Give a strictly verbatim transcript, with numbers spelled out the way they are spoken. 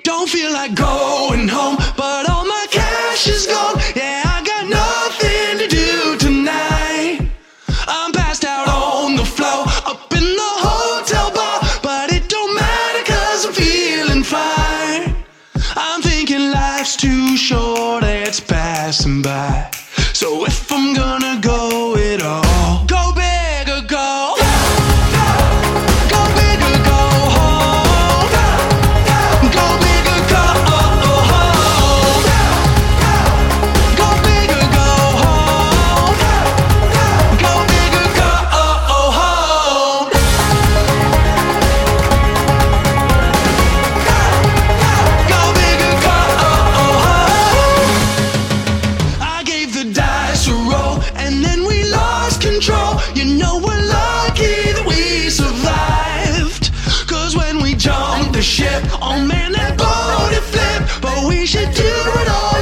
Don't feel like going home, but all my cash is gone. Yeah, I got nothing to do tonight. I'm passed out on the floor, up in the hotel bar, but it don't matter cause I'm feeling fine. I'm thinking life's too short, it's passing by. So if I'm gonna go it all, go big or go, go big or go home, go big or go home, go big or go home, go big or go home, go big or go home. I gave the dice a roll and then we lost control. You know we're lucky that we survived, cause when we jumped the ship, oh man, that boat it flipped. But we should do it all